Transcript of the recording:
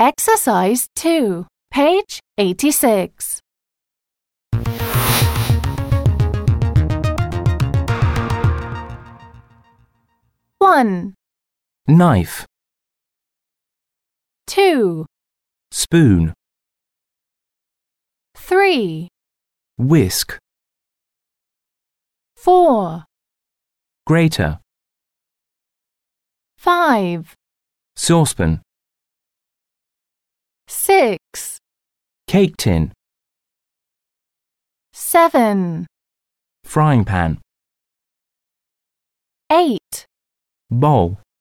Exercise 2, page 86. One, Knife. 2, Spoon. 3, Whisk. 4, Grater. 5, Saucepan. 6, Cake tin. 7, Frying pan. 8, Bowl.